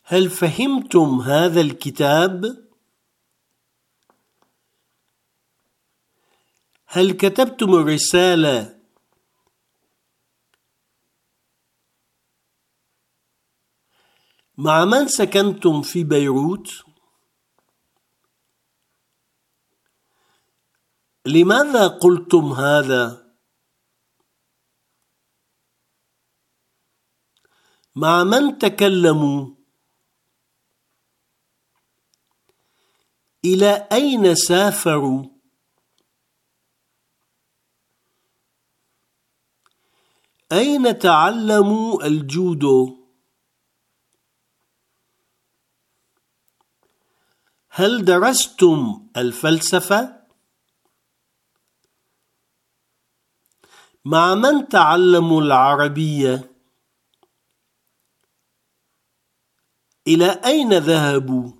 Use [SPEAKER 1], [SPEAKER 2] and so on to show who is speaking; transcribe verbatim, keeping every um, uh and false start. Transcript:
[SPEAKER 1] هل فهمتم هذا الكتاب؟ هل كتبتم الرسالة؟ مع من سكنتم في بيروت؟ لماذا قلتم هذا؟ مع من تكلموا؟ إلى أين سافروا؟ أين تعلموا الجودو؟ هل درستم الفلسفة؟ مع من تعلموا العربية؟ إلى أين ذهبوا؟